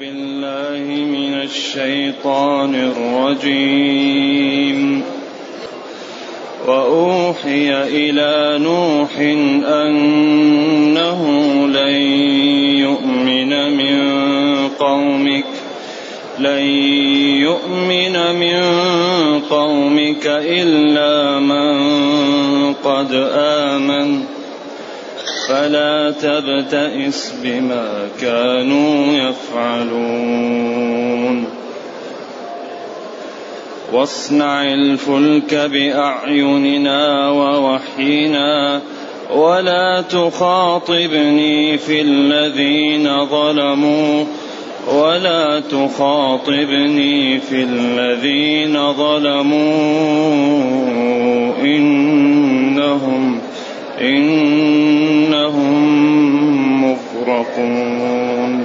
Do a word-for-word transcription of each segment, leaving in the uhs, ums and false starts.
بالله من الشيطان الرجيم. وأوحي إلى نوح أنه لن يؤمن من قومك لن يؤمن من قومك إلا من قد آمن فلا تبتئس بما كانوا يفعلون. واصنع الفلك بأعيننا ووحينا ولا تخاطبني في الذين ظلموا ولا تخاطبني في الذين ظلموا إنهم إنهم مغرقون.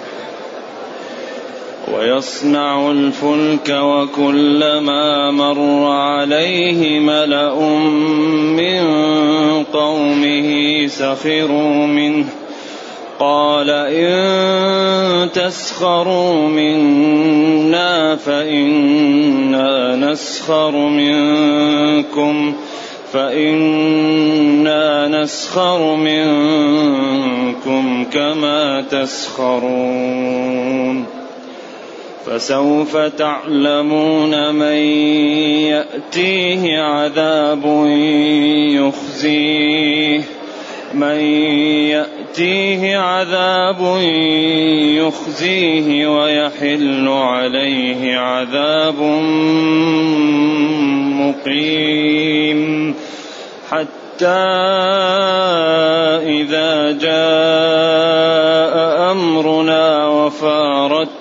ويصنع الفلك وكلما مر عليه ملأ من قومه سخروا منه قال إن تسخروا منا فإنا نسخر منكم فإنا نسخر منكم كما تسخرون. فسوف تعلمون من يأتيه عذاب يخزيه من يأتيه عذاب يخزيه ويحل عليه عذاب مقيم. حتى إذا جاء أمرنا وفارت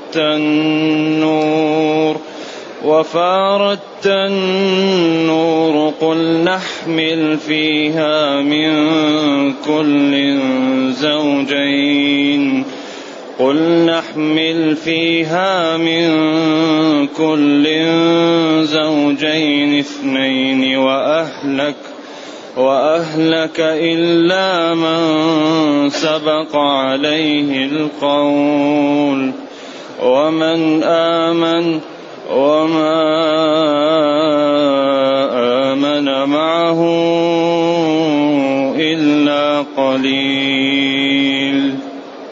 النور وفارت النور قل نحمل فيها من كل زوجين قل نحمل فيها من كل زوجين اثنين وأهلك وأهلك إلا من سبق عليه القول ومن آمن وما آمن معه إلا قليل.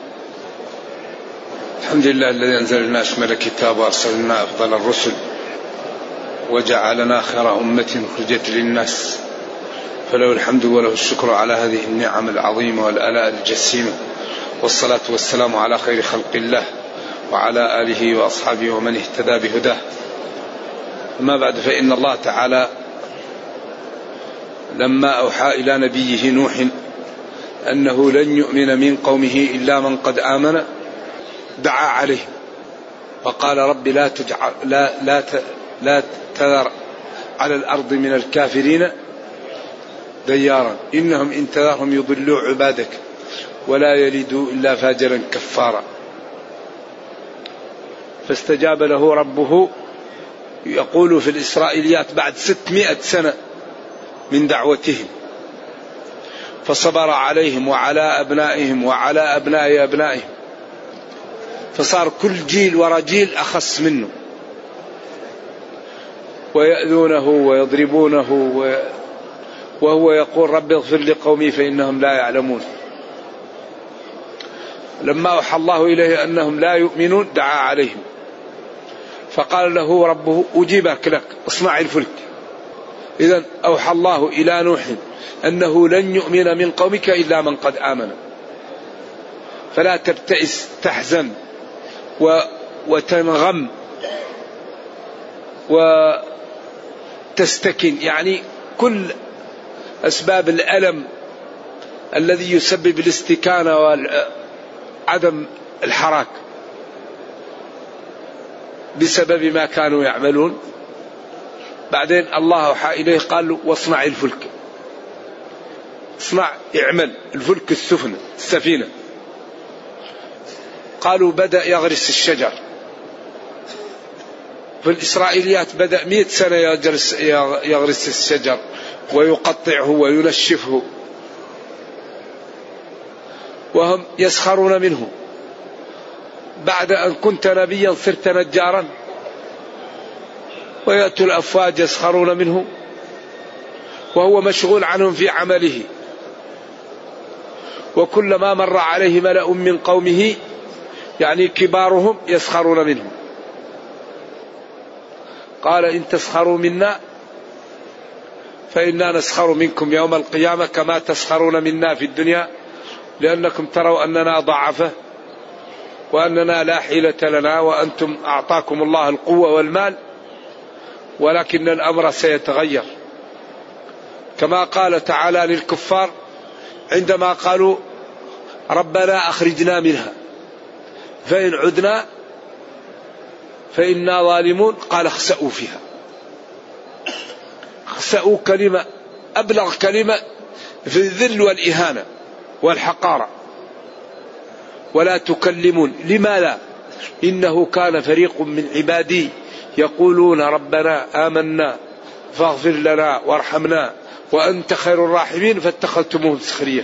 الحمد لله الذي أنزل لنا أشمل الكتاب وأرسلنا أفضل الرسل وجعلنا خير أمة أخرجت للناس فله الحمد وله الشكر على هذه النعم العظيمة والآلاء الجسيمة. والصلاة والسلام على خير خلق الله وعلى آله وأصحابه ومن اهتدى بهداه. أما بعد، فإن الله تعالى لما أوحى إلى نبيه نوح أنه لن يؤمن من قومه إلا من قد آمن دعا عليه فقال رب لا تجعل لا لا لا تذر على الأرض من الكافرين ديارا إنهم إن تذرهم يضلوا عبادك ولا يلدوا إلا فاجرا كفارا. فاستجاب له ربه. يقول في الإسرائيليات بعد ستمائة سنة من دعوتهم فصبر عليهم وعلى أبنائهم وعلى أبناء أبنائهم فصار كل جيل ورا جيل أخص منه ويأذونه ويضربونه وهو يقول رب اغفر لقومي فإنهم لا يعلمون. لما أوحى الله إليه أنهم لا يؤمنون دعا عليهم فقال له ربه أجيبك لك اصنع الفلك. إذن أوحى الله إلى نوح أنه لن يؤمن من قومك إلا من قد آمن فلا تبتئس تحزن وتنغم وتستكن، يعني كل أسباب الألم الذي يسبب الاستكانة وعدم الحراك بسبب ما كانوا يعملون. بعدين الله أوحى إليه قال له واصنع الفلك. اصنع اعمل الفلك السفن السفينة. قالوا بدأ يغرس الشجر. في الإسرائيليات بدأ مئة سنة يغرس, يغرس الشجر ويقطعه وينشفه وهم يسخرون منه. بعد أن كنت نبيا صرت نجارا؟ ويأتوا الأفواج يسخرون منه وهو مشغول عنهم في عمله. وكلما مر عليه ملأ من قومه يعني كبارهم يسخرون منه. قال إن تسخروا منا فإنا نسخر منكم يوم القيامة كما تسخرون منا في الدنيا لأنكم تروا أننا ضعفة وأننا لا حيلة لنا وأنتم أعطاكم الله القوة والمال ولكن الأمر سيتغير. كما قال تعالى للكفار عندما قالوا ربنا أخرجنا منها فإن عدنا فإنا ظالمون قال اخسأوا فيها. اخسأوا كلمة أبلغ كلمة في الذل والإهانة والحقارة. ولا تكلمون لماذا؟ إنه كان فريق من عبادي يقولون ربنا آمنا فاغفر لنا وارحمنا وأنت خير الراحمين فاتخذتموهم سخريا.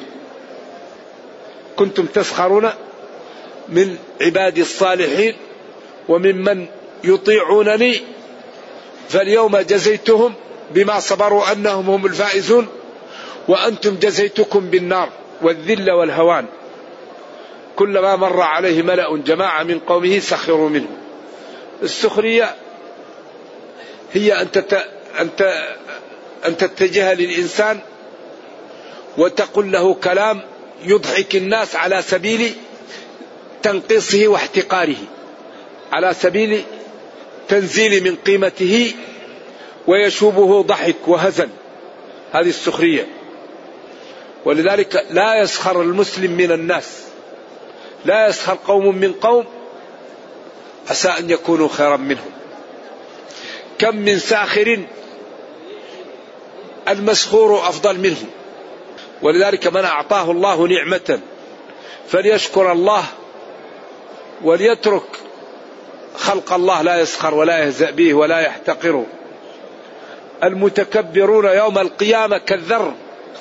كنتم تسخرون من عبادي الصالحين وممن يطيعونني فاليوم جزيتهم بما صبروا أنهم هم الفائزون وأنتم جزيتكم بالنار والذل والهوان. كلما مر عليه ملأ جماعة من قومه سخروا منه. السخرية هي أن أنت أن تتجه للإنسان وتقول له كلام يضحك الناس على سبيل تنقيصه واحتقاره، على سبيل تنزيل من قيمته ويشوبه ضحك وهزل. هذه السخرية. ولذلك لا يسخر المسلم من الناس، لا يسخر قوم من قوم عسى أن يكونوا خيرا منهم. كم من ساخر المسخور أفضل منه. ولذلك من أعطاه الله نعمة فليشكر الله وليترك خلق الله لا يسخر ولا يهزأ به ولا يحتقره. المتكبرون يوم القيامة كالذر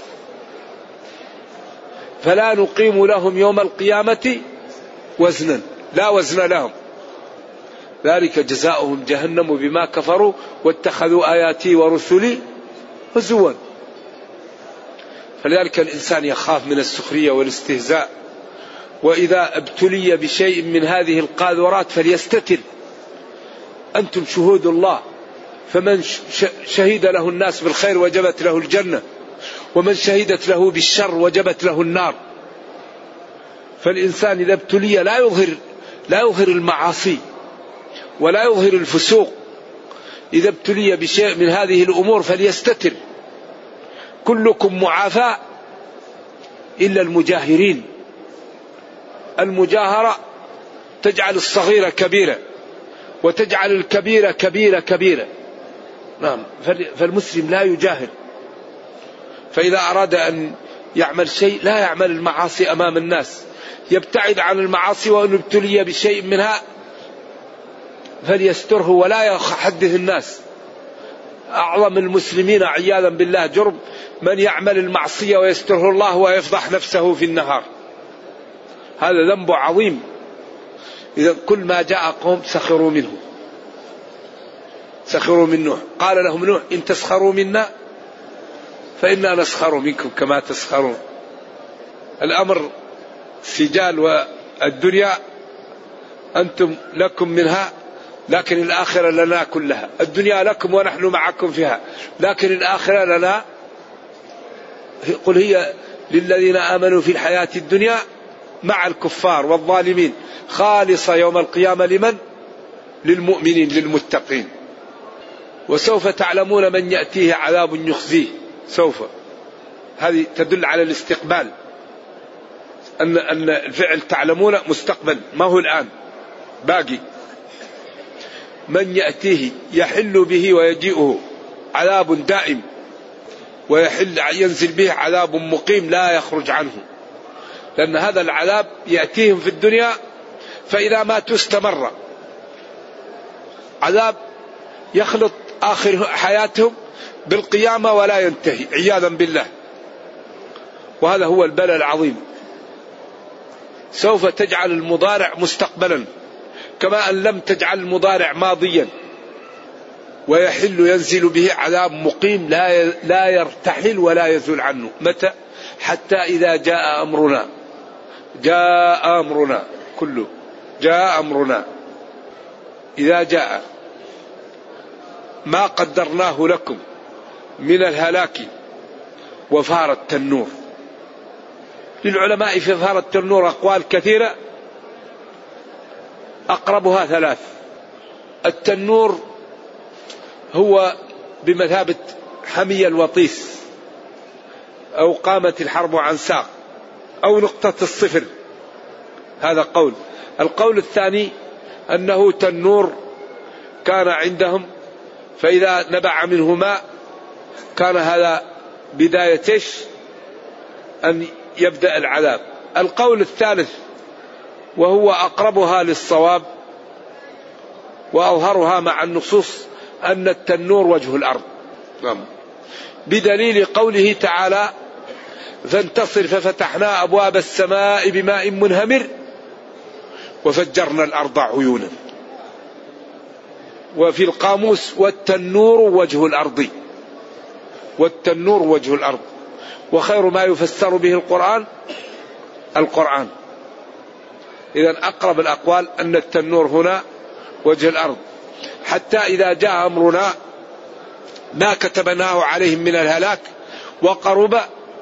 فلا نقيم لهم يوم القيامة وزنا، لا وزن لهم. ذلك جزاؤهم جهنم بما كفروا واتخذوا آياتي ورسلي هزوا. فلذلك الإنسان يخاف من السخرية والاستهزاء. وإذا ابتلي بشيء من هذه القاذورات فليستتر. أنتم شهود الله، فمن شهد له الناس بالخير وجبت له الجنة ومن شهدت له بالشر وجبت له النار. فالإنسان إذا ابتلي لا يظهر لا يظهر المعاصي ولا يظهر الفسوق. إذا ابتلي بشيء من هذه الأمور فليستتر. كلكم معافى إلا المجاهرين. المجاهرة تجعل الصغيرة كبيرة وتجعل الكبيرة كبيرة كبيرة. نعم. فالمسلم لا يجاهر. فإذا أراد أن يعمل شيء لا يعمل المعاصي أمام الناس، يبتعد عن المعاصي. وأن ابتلي بشيء منها فليستره ولا يحدث الناس. أعظم المسلمين عياذا بالله جرم من يعمل المعصية ويستره الله ويفضح نفسه في النهار. هذا ذنب عظيم. إذا كل ما جاء قوم سخروا منه، سخروا من نوح. قال لهم نوح إن تسخروا منا فإنا نسخر منكم كما تسخرون. الأمر سجال. والدنيا أنتم لكم منها لكن الآخرة لنا كلها. الدنيا لكم ونحن معكم فيها لكن الآخرة لنا. قل هي للذين آمنوا في الحياة الدنيا مع الكفار والظالمين خالصة يوم القيامة لمن؟ للمؤمنين للمتقين. وسوف تعلمون من يأتيه عذاب يخزيه. سوف، هذه تدل على الاستقبال، أن أن الفعل تعلمون مستقبل ما هو الآن، باقي. من يأتيه يحل به ويجيئه عذاب دائم ويحل ينزل به عذاب مقيم لا يخرج عنه. لأن هذا العذاب يأتيهم في الدنيا فإذا ماتوا استمر. عذاب يخلط آخر حياتهم بالقيامة ولا ينتهي عياذا بالله. وهذا هو البلاء العظيم. سوف تجعل المضارع مستقبلا كما أن لم تجعل المضارع ماضيا ويحل ينزل به عذاب مقيم لا لا يرتحل ولا يزول عنه. متى؟ حتى إذا جاء أمرنا. جاء أمرنا كله، جاء أمرنا إذا جاء ما قدرناه لكم من الهلاك وفار التنور. للعلماء في فار التنور أقوال كثيرة، أقربها ثلاث. التنور هو بمثابة حمي الوطيس أو قامت الحرب عن ساق أو نقطة الصفر، هذا قول. القول الثاني أنه تنور كان عندهم فإذا نبع منه ماء كان هذا بداية أن يبدأ العذاب. القول الثالث وهو أقربها للصواب وأظهرها مع النصوص أن التنور وجه الأرض، بدليل قوله تعالى فانتصر ففتحنا أبواب السماء بماء منهمر وفجرنا الأرض عيونا. وفي القاموس والتنور وجه الأرض، والتنور وجه الأرض، وخير ما يفسر به القرآن القرآن. إذن أقرب الأقوال أن التنور هنا وجه الأرض. حتى إذا جاء أمرنا ما كتبناه عليهم من الهلاك وقرب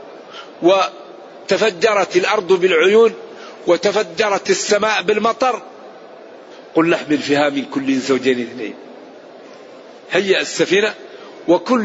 وتفجرت الأرض بالعيون وتفجرت السماء بالمطر قل نحمل فيها من كل زوجين اثنين. هيأ السفينة وكل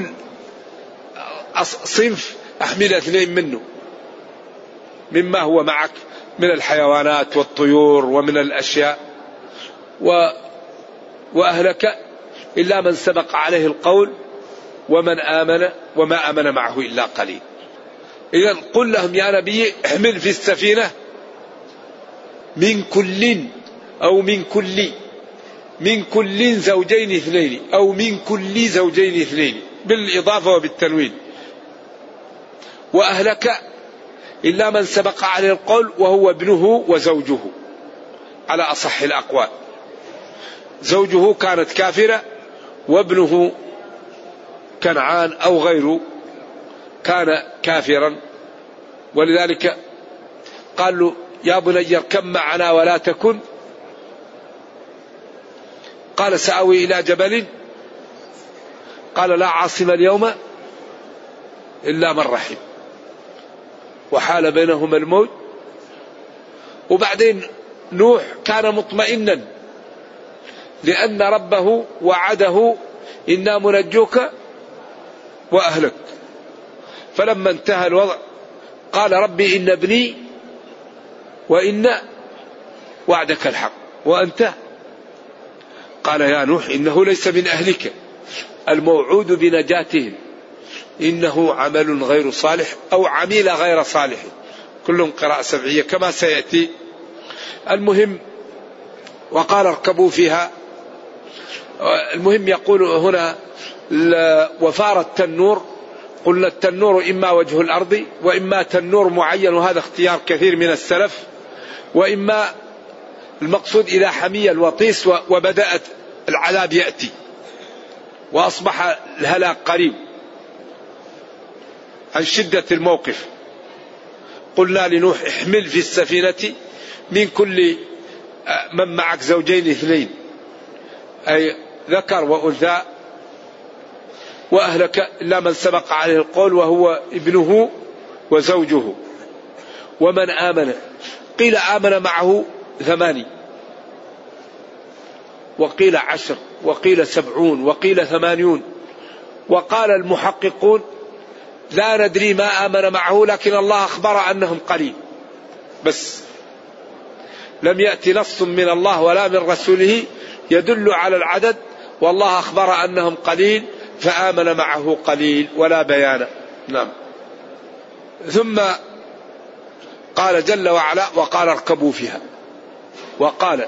صنف أحمل اثنين منه مما هو معك من الحيوانات والطيور ومن الأشياء، و وأهلك إلا من سبق عليه القول ومن آمن وما آمن معه إلا قليل. إذن قل لهم يا نبي احمل في السفينة من كل أو من كل من كل زوجين اثنين أو من كل زوجين اثنين بالإضافة وبالتنوين، وأهلك إلا من سبق عليه القول وهو ابنه وزوجه على أصح الأقوال. زوجه كانت كافرة وابنه كنعان أو غيره كان كافرا، ولذلك قال له يا بني اركب معنا ولا تكن، قال سأوي إلى جبل، قال لا عاصم اليوم إلا من رحم، وحال بينهما الموت. وبعدين نوح كان مطمئنا لأن ربه وعده إنا منجوك وأهلك، فلما انتهى الوضع قال ربي إن ابني وإن وعدك الحق وأنت، قال يا نوح إنه ليس من أهلك الموعود بنجاتهم إنه عمل غير صالح أو عميل غير صالح، كلهم قراءة سبعية كما سيأتي. المهم وقال اركبوا فيها. المهم يقول هنا وفار التنور، قلنا التنور إما وجه الأرض وإما تنور معين، وهذا اختيار كثير من السلف، وإما المقصود إذا حمي الوطيس وبدأت العذاب يأتي وأصبح الهلاك قريب عن شدة الموقف. قلنا لنوح احمل في السفينة من كل من معك زوجين اثنين أي ذكر وأنثى، وأهلك إلا من سبق عليه القول وهو ابنه وزوجه ومن آمن. قيل آمن معه ثماني وقيل عشر وقيل سبعون وقيل ثمانيون، وقال المحققون لا ندري ما آمن معه، لكن الله أخبر أنهم قليل بس، لم يأتي نص من الله ولا من رسوله يدل على العدد، والله أخبر أنهم قليل فآمن معه قليل ولا بيان. نعم. ثم قال جل وعلا وقال اركبوا فيها، وقال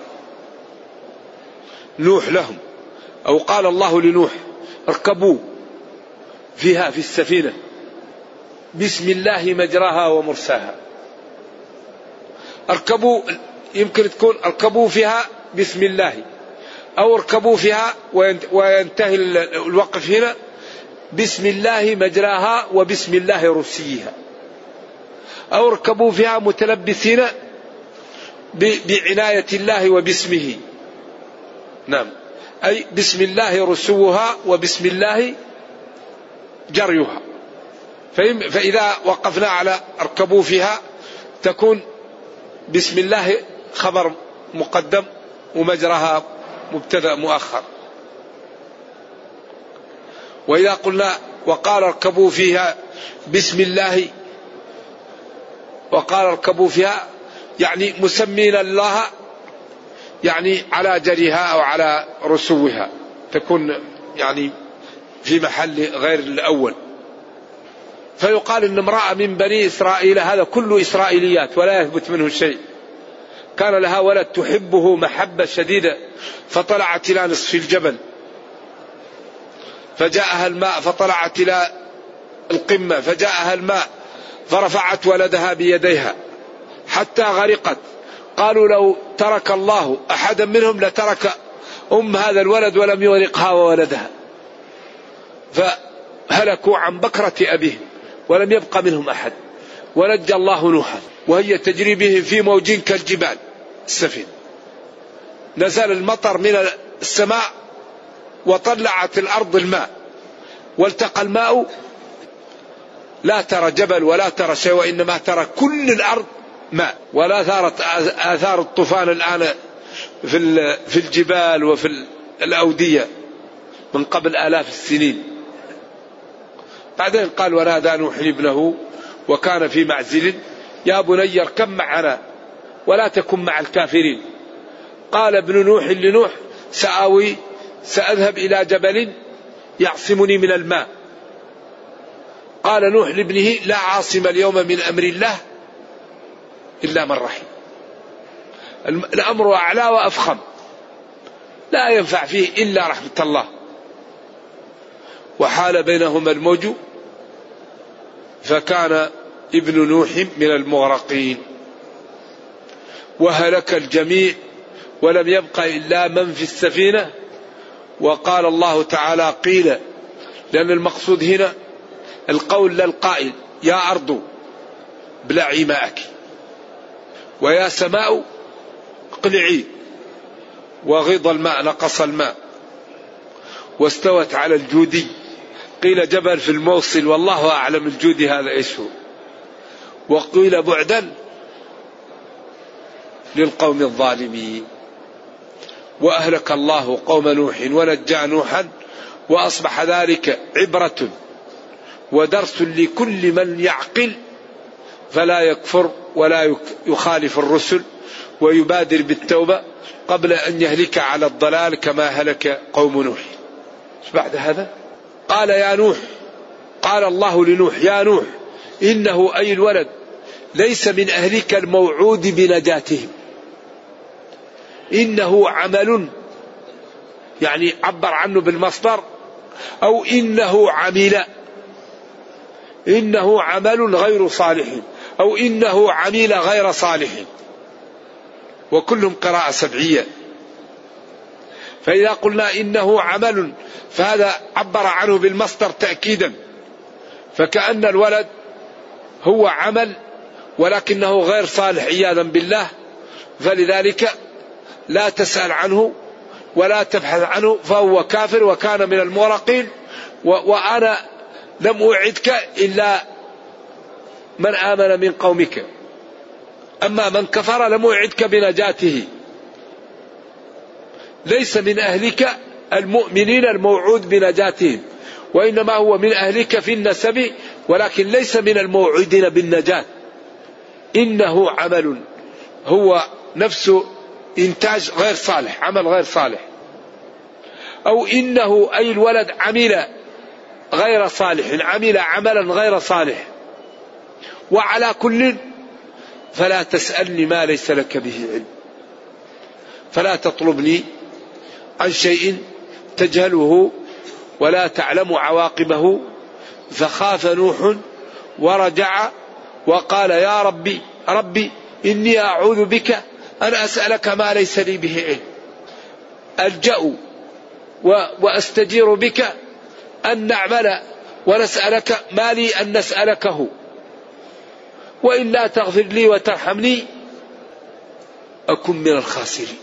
نوح لهم أو قال الله لنوح اركبوا فيها في السفينة بسم الله مجراها ومرساها. اركبوا يمكن تكون اركبوا فيها بسم الله، أو اركبوا فيها وينتهي الوقف هنا بسم الله مجراها وبسم الله رسيها، أو اركبوا فيها متلبسين بعناية الله وباسمه. نعم، أي بسم الله رسوها وبسم الله جريها. فإذا وقفنا على اركبوا فيها تكون بسم الله خبر مقدم ومجرها مبتدأ مؤخر. وإذا قلنا وقال اركبوا فيها بسم الله، وقال اركبوا فيها يعني مسمين الله يعني على جريها أو على رسوها، تكون يعني في محل غير الأول. فيقال إن امرأة من بني إسرائيل، هذا كله إسرائيليات ولا يثبت منه شيء، كان لها ولد تحبه محبة شديدة فطلعت إلى نصف الجبل فجاءها الماء، فطلعت إلى القمة فجاءها الماء فرفعت ولدها بيديها حتى غرقت. قالوا لو ترك الله أحدا منهم لترك أم هذا الولد ولم يغرقها وولدها، فهلكوا عن بكرة أبيهم ولم يبق منهم أحد، ونجى الله نوحا وهي تجري بهم في موج كالجبال السفينة. نزل المطر من السماء وطلعت الأرض الماء، والتقى الماء لا ترى جبل ولا ترى شيء، وإنما ترى كل الأرض ماء. ولا ثارت آثار الطوفان الآن في في الجبال وفي الأودية من قبل آلاف السنين. بعدين قال ونادى نوح ابنه وكان في معزل يا بني اركب معنا ولا تكن مع الكافرين. قال ابن نوح لنوح سآوي سأذهب إلى جبل يعصمني من الماء. قال نوح لابنه لا عاصم اليوم من أمر الله إلا من رحم. الأمر أعلى وأفخم لا ينفع فيه إلا رحمة الله. وحال بينهما الموج فكان ابن نوح من المغرقين وهلك الجميع ولم يبق إلا من في السفينة. وقال الله تعالى قيل، لأن المقصود هنا القول للقائل يا أرض ابلعي ماءك ويا سماء اقلعي، وغيض الماء نقص الماء واستوت على الجودي. قيل جبل في الموصل والله أعلم الجودي هذا إيش هو. وقيل بعدا للقوم الظالمين. وأهلك الله قوم نوح ونجى نوحا وأصبح ذلك عبرة ودرس لكل من يعقل فلا يكفر ولا يخالف الرسل ويبادر بالتوبة قبل أن يهلك على الضلال كما هلك قوم نوح. بعد هذا قال يا نوح، قال الله لنوح يا نوح إنه أي الولد ليس من أهلك الموعود بنجاتهم، إنه عمل يعني عبر عنه بالمصدر، أو إنه عمل، إنه عمل غير صالح، أو إنه عمل غير صالح، وكلهم قراءة سبعية. فإذا قلنا إنه عمل فهذا عبر عنه بالمصدر تأكيدا، فكأن الولد هو عمل ولكنه غير صالح عياذا بالله، فلذلك لا تسأل عنه ولا تبحث عنه فهو كافر وكان من المغرقين. وأنا لم أوعدك إلا من آمن من قومك، أما من كفر لم أوعدك بنجاته. ليس من أهلك المؤمنين الموعود بنجاتهم، وإنما هو من أهلك في النسب ولكن ليس من الموعودين بالنجاة. إنه عمل هو نفسه إنتاج غير صالح، عمل غير صالح، أو إنه أي الولد عمل غير صالح، عمل عملا غير صالح. وعلى كل فلا تسألني ما ليس لك به علم، فلا تطلبني عن شيء تجهله ولا تعلم عواقبه. فخاف نوح ورجع وقال يا ربي ربي إني أعوذ بك أن أسألك ما ليس لي به علم. ألجأ وأستجير بك أن نعمل ونسألك ما لي أن نسألكه، وإلا تغفر لي وترحمني أكن من الخاسرين،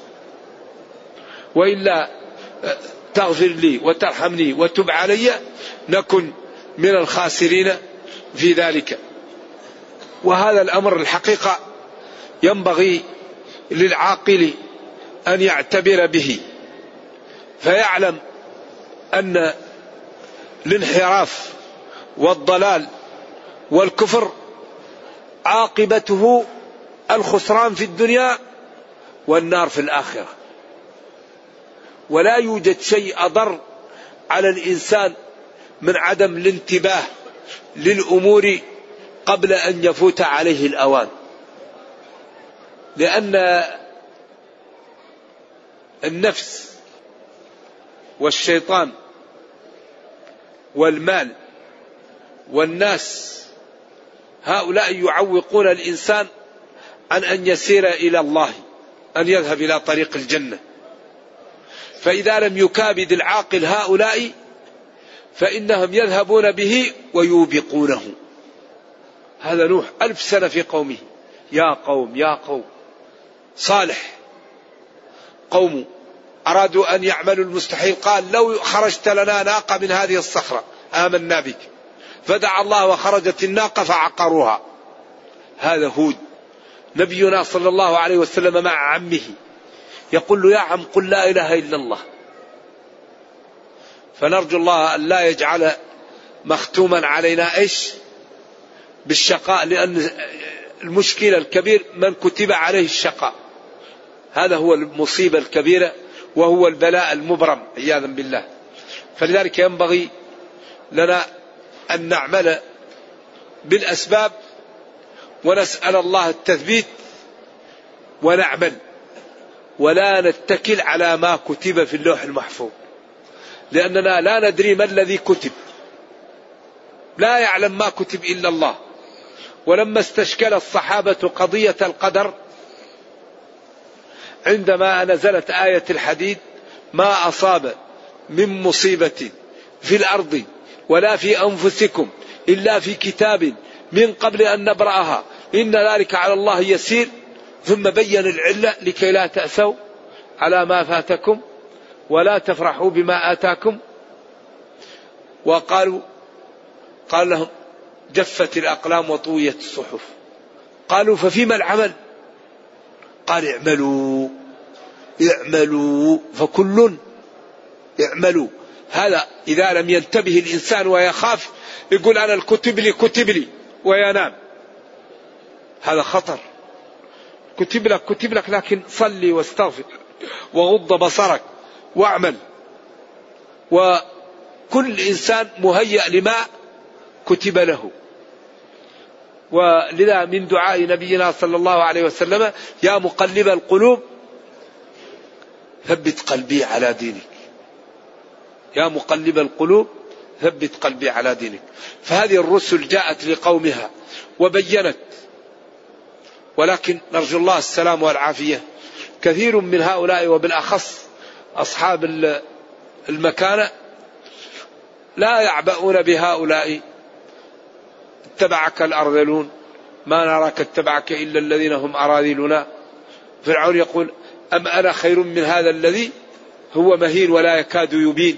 وإلا تغفر لي وترحمني وتب علي نكن من الخاسرين في ذلك. وهذا الأمر الحقيقة ينبغي للعاقل أن يعتبر به، فيعلم أن الانحراف والضلال والكفر عاقبته الخسران في الدنيا والنار في الآخرة، ولا يوجد شيء أضر على الإنسان من عدم الانتباه للأمور قبل أن يفوت عليه الأوان، لأن النفس والشيطان والمال والناس هؤلاء يعوقون الإنسان عن أن يسير إلى الله، أن يذهب إلى طريق الجنة. فإذا لم يكابد العاقل هؤلاء فإنهم يذهبون به ويوبقونه. هذا نوح ألف سنة في قومه، يا قوم يا قوم. صالح قوم أرادوا أن يعملوا المستحيل، قال لو خرجت لنا ناقة من هذه الصخرة آمنا بك، فدعا الله وخرجت الناقة فعقروها. هذا هود. نبينا صلى الله عليه وسلم مع عمه يقول له يا عم قل لا إله إلا الله. فنرجو الله أن لا يجعل مختوما علينا إيش بالشقاء، لأن المشكلة الكبير من كتب عليه الشقاء، هذا هو المصيبة الكبيرة وهو البلاء المبرم عياذا بالله. فلذلك ينبغي لنا أن نعمل بالأسباب ونسأل الله التثبيت ونعمل، ولا نتكل على ما كتب في اللوح المحفوظ، لأننا لا ندري ما الذي كتب، لا يعلم ما كتب إلا الله. ولما استشكل الصحابة قضية القدر عندما نزلت آية الحديد ما أصاب من مصيبة في الأرض ولا في أنفسكم إلا في كتاب من قبل أن نبرأها إن ذلك على الله يسير، ثم بين العلة لكي لا تأسوا على ما فاتكم ولا تفرحوا بما آتاكم. وقالوا قال لهم جفت الأقلام وطويت الصحف. قالوا ففيما العمل؟ قال اعملوا اعملوا فكل اعملوا. هذا إذا لم ينتبه الإنسان ويخاف يقول أنا الكتب لي كتب لي وينام، هذا خطر. كتب لك كتب لك لكن صلي واستغفر وغض بصرك واعمل. وكل إنسان مهيأ لما كتب له. ولذا من دعاء نبينا صلى الله عليه وسلم يا مقلب القلوب ثبت قلبي على دينك، يا مقلب القلوب ثبت قلبي على دينك. فهذه الرسل جاءت لقومها وبينت، ولكن نرجو الله السلام والعافية. كثير من هؤلاء وبالأخص أصحاب المكانة لا يعبؤون بهؤلاء. اتبعك الأرذلون ما نراك اتبعك إلا الذين هم أراذلنا. فرعون يقول أم أنا خير من هذا الذي هو مهين ولا يكاد يبين.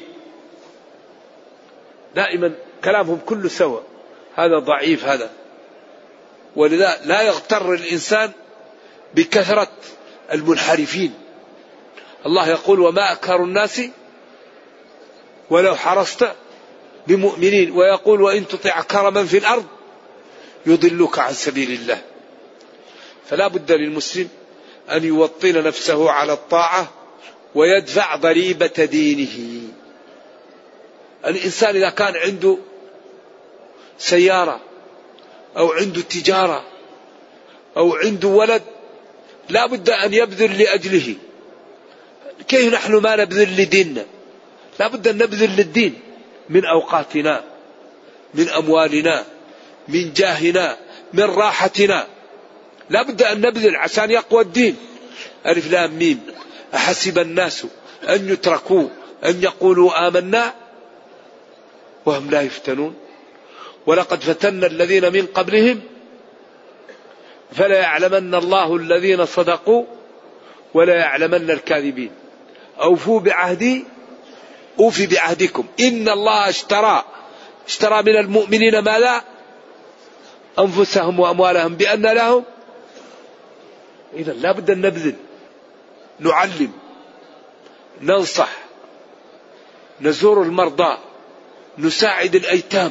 دائما كلامهم كله سوى، هذا ضعيف هذا. ولذا لا يغتر الإنسان بكثرة المنحرفين. الله يقول وما أكثر الناس ولو حرصت بمؤمنين، ويقول وإن تطع كرما في الأرض يضلك عن سبيل الله. فلا بد للمسلم أن يوطن نفسه على الطاعة ويدفع ضريبة دينه. الإنسان إذا كان عنده سيارة أو عنده تجارة أو عنده ولد لا بد أن يبذل لأجله. كيف نحن ما نبذل لديننا؟ لا بد أن نبذل للدين من أوقاتنا، من أموالنا، من جاهنا، من راحتنا. لا بد أن نبذل عشان يقوى الدين. ألف لام ميم أحسب الناس أن يتركوا أن يقولوا آمنا وهم لا يفتنون. ولقد فتنا الذين من قبلهم فلا يعلمن الله الذين صدقوا ولا يعلمن الكاذبين. أوفوا بعهدي أوفي بعهدكم إن الله اشترى اشترى من المؤمنين ما لا أنفسهم وأموالهم بأن لهم. إذا لا بد أن نبذل، نعلم، ننصح، نزور المرضى، نساعد الأيتام،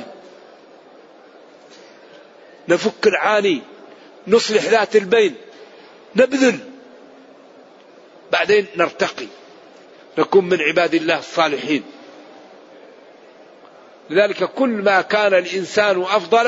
نفك العاني، نصلح ذات البين، نبذل، بعدين نرتقي نكون من عباد الله الصالحين. لذلك كل ما كان الإنسان أفضل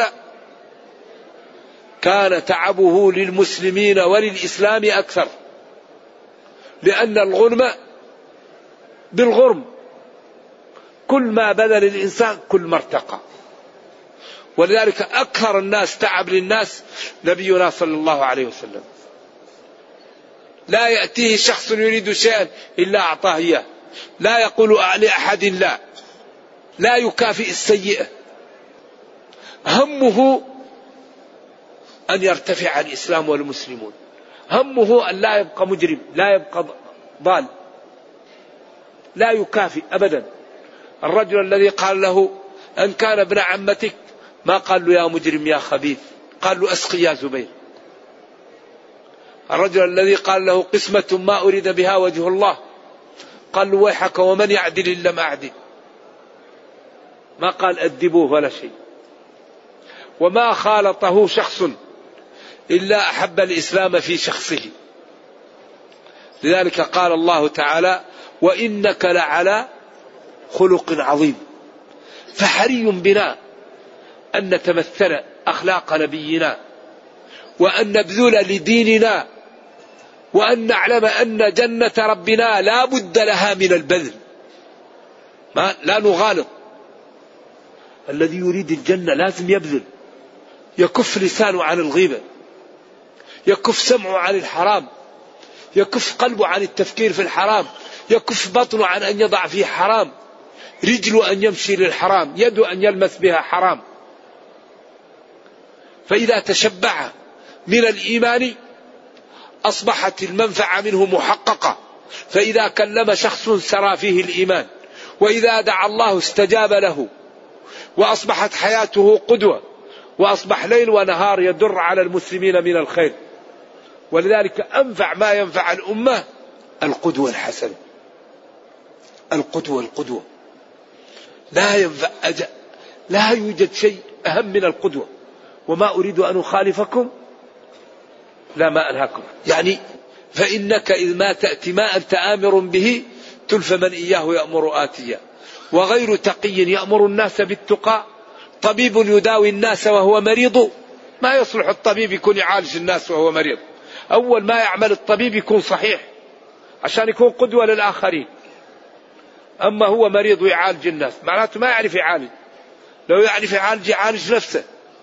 كان تعبه للمسلمين وللإسلام أكثر، لأن الغنم بالغرم، كل ما بذل الإنسان كل ما ارتقى. ولذلك أكثر الناس تعب للناس نبينا صلى الله عليه وسلم. لا يأتيه شخص يريد شيئا إلا أعطاه إياه، لا يقول لأحد لا، لا يكافئ السيئة، همه أن يرتفع الإسلام والمسلمون، همه أن لا يبقى مجرم، لا يبقى ضال، لا يكافئ أبدا. الرجل الذي قال له أن كان ابن عمتك ما قال له يا مجرم يا خبيث، قال له أسقي يا زبير. الرجل الذي قال له قسمة ما أريد بها وجه الله، قال له ويحك ومن يعدل إن لم أعدل، ما قال أدبوه ولا شيء. وما خالطه شخص إلا أحب الإسلام في شخصه. لذلك قال الله تعالى وإنك لعلى خلق عظيم. فحري بنا أن نتمثل أخلاق نبينا، وأن نبذل لديننا، وأن نعلم أن جنة ربنا لا بد لها من البذل، ما لا نغالط. الذي يريد الجنة لازم يبذل، يكف لسانه عن الغيبة، يكف سمعه عن الحرام، يكف قلبه عن التفكير في الحرام، يكف بطنه عن أن يضع فيه حرام، رجله أن يمشي للحرام، يده أن يلمس بها حرام. فإذا تشبع من الإيمان أصبحت المنفعة منه محققة. فإذا كلم شخص سرى فيه الإيمان، وإذا دعا الله استجاب له، وأصبحت حياته قدوة، وأصبح ليل ونهار يدر على المسلمين من الخير. ولذلك أنفع ما ينفع الأمة القدوة الحسنة، القدوة القدوة لا ينفع أجل. لا يوجد شيء أهم من القدوة. وما أريد أن أخالفكم لا ما أنهاكم، يعني فإنك إذ ما تأتي ما أنت آمر به تلف من إياه يأمر آتيا. وغير تقي يأمر الناس بالتقى، طبيب يداوي الناس وهو مريض. ما يصلح الطبيب يكون يعالج الناس وهو مريض. أول ما يعمل الطبيب يكون صحيح عشان يكون قدوة للآخرين. أما هو مريض ويعالج الناس معناته ما يعرف يعالج. لو يعرف يعالج يعالج نفسه.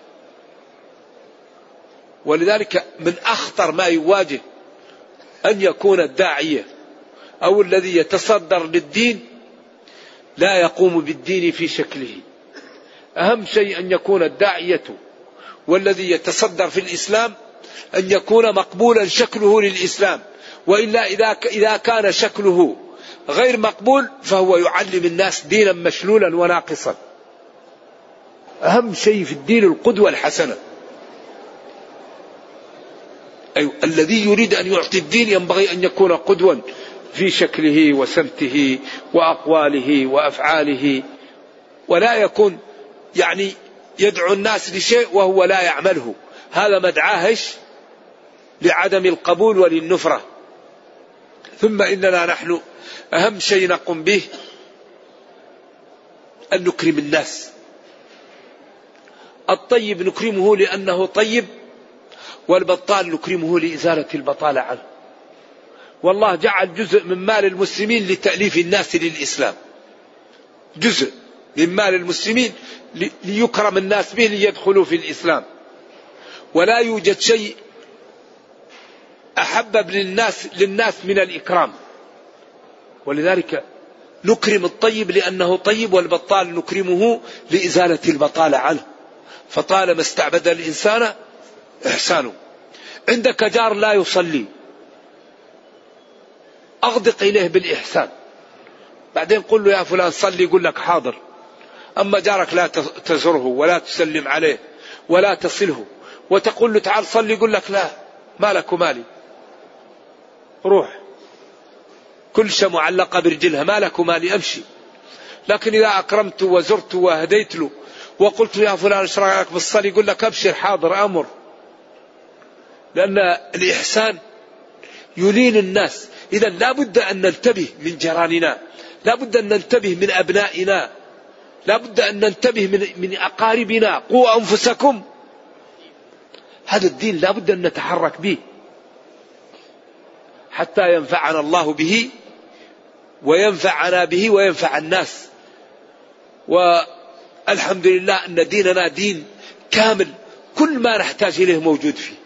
ولذلك من أخطر ما يواجه أن يكون الداعية أو الذي يتصدر للدين لا يقوم بالدين في شكله. أهم شيء أن يكون الداعية والذي يتصدر في الإسلام أن يكون مقبولا شكله للإسلام. وإلا إذا إذا كان شكله غير مقبول فهو يعلم الناس دينا مشلولا وناقصا. أهم شيء في الدين القدوة الحسنة. أيوة. الذي يريد أن يعطي الدين ينبغي أن يكون قدوا في شكله وسمته وأقواله وأفعاله، ولا يكون يعني يدعو الناس لشيء وهو لا يعمله. هذا مدعاهش لعدم القبول وللنفرة. ثم إننا نحن أهم شيء نقوم به أن نكرم الناس. الطيب نكرمه لأنه طيب، والبطال نكرمه لإزالة البطالة عنه. والله جعل جزء من مال المسلمين لتأليف الناس للإسلام، جزء من مال المسلمين ليكرم الناس به ليدخلوا في الإسلام. ولا يوجد شيء أحبب للناس للناس من الإكرام. ولذلك نكرم الطيب لأنه طيب، والبطال نكرمه لإزالة البطالة عنه. فطالما استعبد الإنسان إحسانه. عندك جار لا يصلي، أغدق إليه بالإحسان، بعدين قل له يا فلان صلي، يقول لك حاضر. أما جارك لا تزره ولا تسلم عليه ولا تصله وتقول له تعال صلي، يقول لك لا، مالك ومالي، روح، كل شيء معلقة برجلها، مالك ومالي، أمشي. لكن إذا أكرمت وزرت وهديت له وقلت يا فلان ايش رايك بالصلاة، يقول لك أبشر حاضر أمر. لأن الإحسان يلين الناس. إذا لا بد أن ننتبه من جيراننا، لا بد أن ننتبه من أبنائنا، لا بد أن ننتبه من, من أقاربنا. قوا أنفسكم، هذا الدين لا بد أن نتحرك به حتى ينفعنا الله به وينفعنا به وينفع الناس. والحمد لله أن ديننا دين كامل، كل ما نحتاج إليه موجود فيه.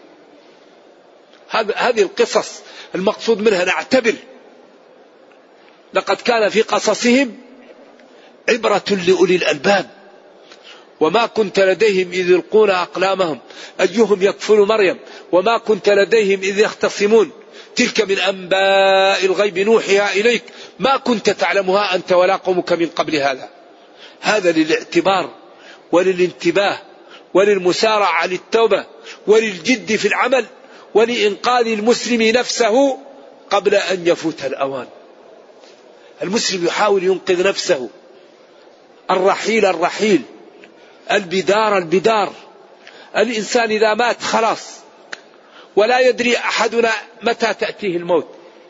هذه القصص المقصود منها نعتبر. لقد كان في قصصهم عبرة لأولي الألباب. وما كنت لديهم إذ يلقون أقلامهم أيهم يكفل مريم وما كنت لديهم إذ يختصمون تلك من أنباء الغيب نوحيها إليك ما كنت تعلمها أنت ولا قومك من قبل هذا. هذا للاعتبار وللانتباه وللمسارعة للتوبة وللجد في العمل ولإنقاذ المسلم نفسه قبل أن يفوت الأوان. المسلم يحاول ينقذ نفسه، الرحيل الرحيل، البدار البدار. الإنسان إذا مات خلاص، ولا يدري أحدنا متى تأتيه الموت.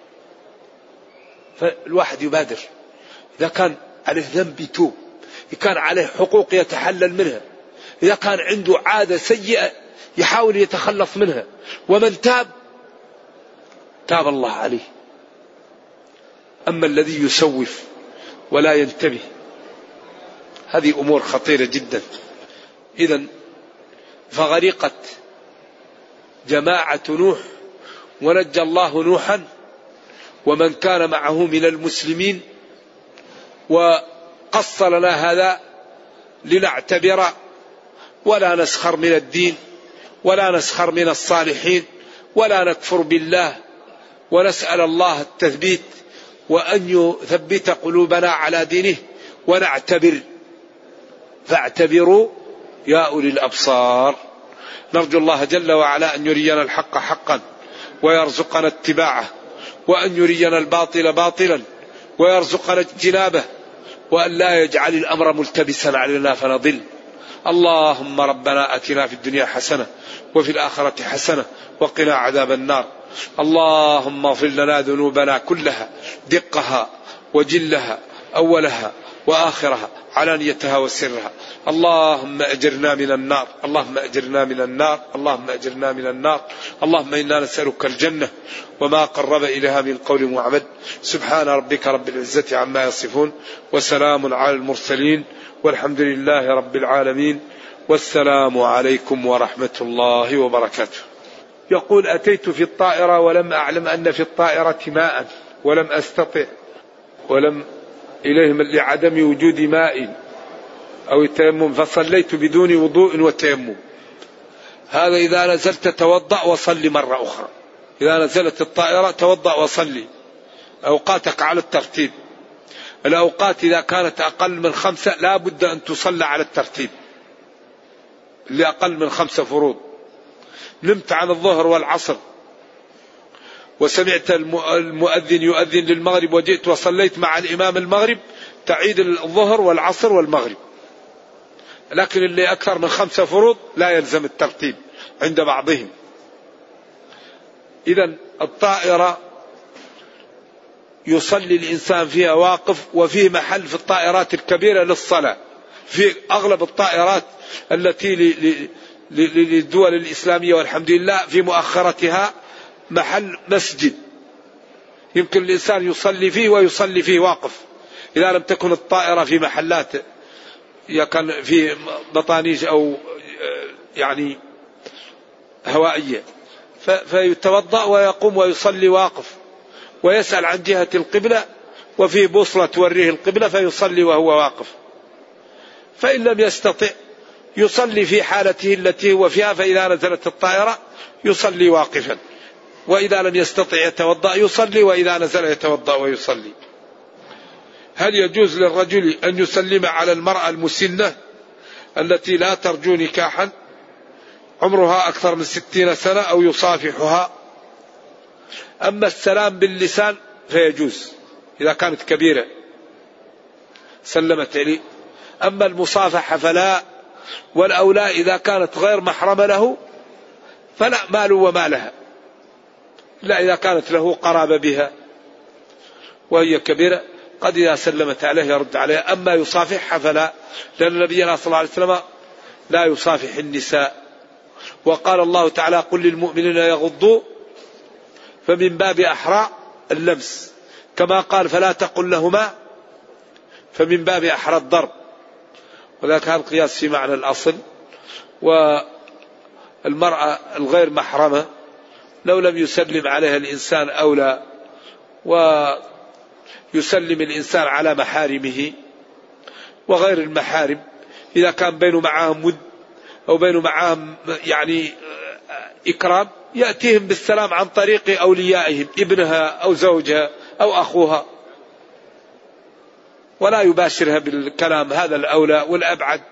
فالواحد يبادر، إذا كان عليه ذنب يتوب، إذا كان عليه حقوق يتحلل منها، إذا كان عنده عادة سيئة يحاول يتخلص منها. ومن تاب تاب الله عليه. أما الذي يسوف ولا ينتبه هذه أمور خطيرة جدا. إذن فغرقت جماعة نوح ونجى الله نوحا ومن كان معه من المسلمين. وقص لنا هذا لنعتبر ولا نسخر من الدين ولا نسخر من الصالحين ولا نكفر بالله، ونسأل الله التثبيت وأن يثبت قلوبنا على دينه ونعتبر. فاعتبروا يا أولي الأبصار. نرجو الله جل وعلا أن يرينا الحق حقا ويرزقنا اتباعه، وأن يرينا الباطل باطلا ويرزقنا اجتنابه، وأن لا يجعل الأمر ملتبسا علينا فنضل. اللهم ربنا أتنا في الدنيا حسنة وفي الآخرة حسنة وقنا عذاب النار. اللهم اغفر لنا ذنوبنا كلها دقها وجلها أولها وآخرها علانيتها وسرها. اللهم أجرنا من النار، اللهم أجرنا من النار، اللهم أجرنا من النار. اللهم إنا نسألك الجنة وما قرب إليها من قول وعمل. سبحان ربك رب العزة عما يصفون وسلام على المرسلين والحمد لله رب العالمين. والسلام عليكم ورحمة الله وبركاته. يقول أتيت في الطائرة ولم أعلم أن في الطائرة ماء ولم أستطع ولم إليهم لعدم وجود ماء أو التيمم فصليت بدون وضوء وتيمم. هذا إذا نزلت توضأ وصلي مرة أخرى. إذا نزلت الطائرة توضأ وصلي. أوقاتك على الترتيب. الأوقات إذا كانت أقل من خمسة لا بد أن تصلى على الترتيب لأقل من خمسة فروض. نمت عن الظهر والعصر وسمعت المؤذن يؤذن للمغرب وجئت وصليت مع الإمام المغرب تعيد الظهر والعصر والمغرب. لكن اللي أكثر من خمسة فروض لا يلزم الترتيب عند بعضهم. إذن الطائرة يصلي الإنسان فيها واقف، وفيه محل في الطائرات الكبيرة للصلاة. في أغلب الطائرات التي للدول الإسلامية والحمد لله في مؤخرتها محل مسجد يمكن الإنسان يصلي فيه ويصلي فيه واقف، إذا لم تكن الطائرة في محلات كان في بطانيج أو يعني هوائية، فيتوضأ ويقوم ويصلي واقف ويسأل عن جهة القبلة وفيه بوصلة توريه القبلة فيصلي وهو واقف. فإن لم يستطع يصلي في حالته التي هو فيها، فإذا نزلت الطائرة يصلي واقفا، وإذا لم يستطع يتوضأ يصلي، وإذا نزل يتوضأ ويصلي. هل يجوز للرجل أن يسلم على المرأة المسنة التي لا ترجو نكاحا عمرها أكثر من ستين سنة أو يصافحها؟ أما السلام باللسان فيجوز إذا كانت كبيرة سلمت عليه، أما المصافحة فلا، والأولى إذا كانت غير محرمة له فلا مال وما لها، لا إذا كانت له قرابة بها وهي كبيرة قد إذا سلمت عليه يرد عليها. أما يصافحها فلا، لأن نبينا صلى الله عليه وسلم لا يصافح النساء، وقال الله تعالى قل للمؤمنين يغضوا، فمن باب أحرى اللمس، كما قال فلا تقل لهما، فمن باب أحرى الضرب، وذلك هذا القياس في معنى الأصل. والمرأة الغير محرمة لو لم يسلم عليها الإنسان أولى، ويسلم الإنسان على محارمه وغير المحارم إذا كان بينه معهم ود أو بينه معهم يعني إكرام، يأتيهم بالسلام عن طريق أوليائهم، ابنها أو زوجها أو أخوها، ولا يباشرها بالكلام، هذا الأولى والأبعد.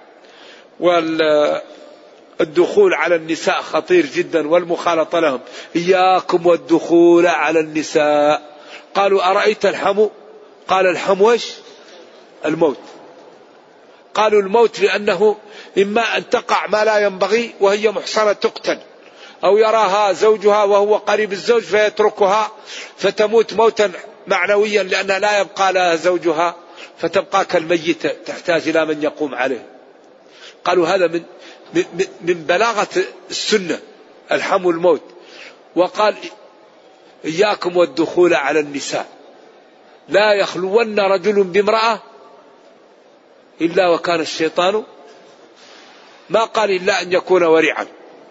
والدخول على النساء خطير جدا والمخالطة لهم، إياكم والدخول على النساء. قالوا أرأيت الحمو؟ قال الحمو ايش؟ الموت. قالوا الموت لأنه إما أن تقع ما لا ينبغي وهي محصنة تقتل، أو يراها زوجها وهو قريب الزوج فيتركها فتموت موتا معنويا لأنها لا يبقى لها زوجها فتبقى كالميتة تحتاج إلى من يقوم عليه. قالوا هذا من من بلاغة السنة الحمو الموت. وقال إياكم والدخول على النساء، لا يخلون رجل بامرأة إلا وكان الشيطان، ما قال إلا أن يكون ورعا.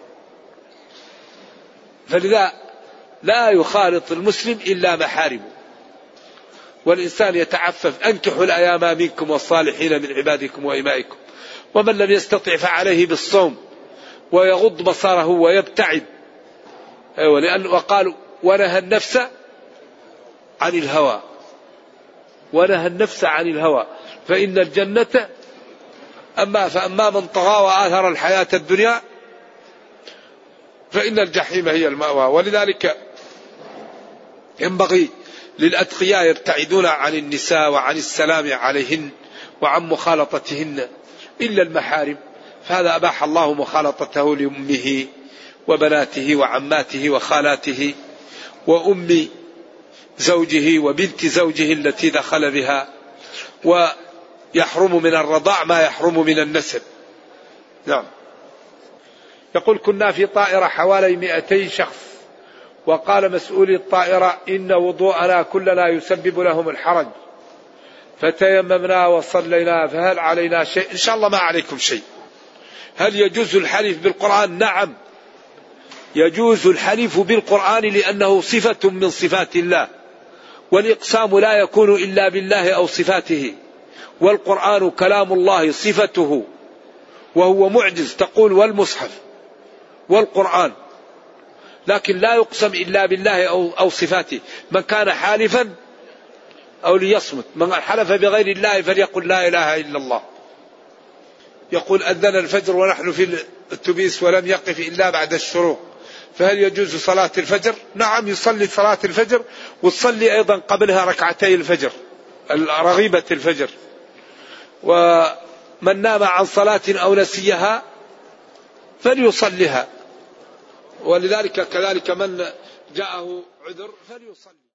فلذا لا يخالط المسلم إلا محارمه. والإنسان يتعفف، أنكحوا الأيام منكم والصالحين من عبادكم وإمائكم، ومن لم يستطع فعليه بالصوم ويغض بصره ويبتعد. أيوة، لأن وقالوا ونهى النفس عن الهوى، ونهى النفس عن الهوى فإن الجنة أما فأما من طغى وآثر الحياة الدنيا فإن الجحيم هي المأوى. ولذلك ينبغي للأتقياء يبتعدون عن النساء وعن السلام عليهن وعن مخالطتهن إلا المحارم، فهذا أباح الله مخالطته لأمه وبناته وعماته وخالاته وأم زوجه وبنت زوجه التي دخل بها، ويحرم من الرضاع ما يحرم من النسب. نعم. يقول كنا في طائرة حوالي مئتي شخص، وقال مسؤولي الطائرة إن وضوءنا كلنا يسبب لهم الحرج، فتيممنا وصلينا، فهل علينا شيء؟ إن شاء الله ما عليكم شيء. هل يجوز الحلف بالقرآن؟ نعم يجوز الحلف بالقرآن لأنه صفة من صفات الله، والإقسام لا يكون إلا بالله أو صفاته، والقرآن كلام الله صفته وهو معجز، تقول والمصحف والقرآن، لكن لا يقسم إلا بالله أو, أو صفاته. من كان حالفا أو ليصمت، من حلف بغير الله فليقل لا إله إلا الله. يقول أذن الفجر ونحن في الأتوبيس ولم يقف إلا بعد الشروق، فهل يجوز صلاة الفجر؟ نعم يصلي صلاة الفجر، وتصلي أيضا قبلها ركعتي الفجر رغيبة الفجر. ومن نام عن صلاة أو نسيها فليصليها، ولذلك كذلك من جاءه عذر فليصلي.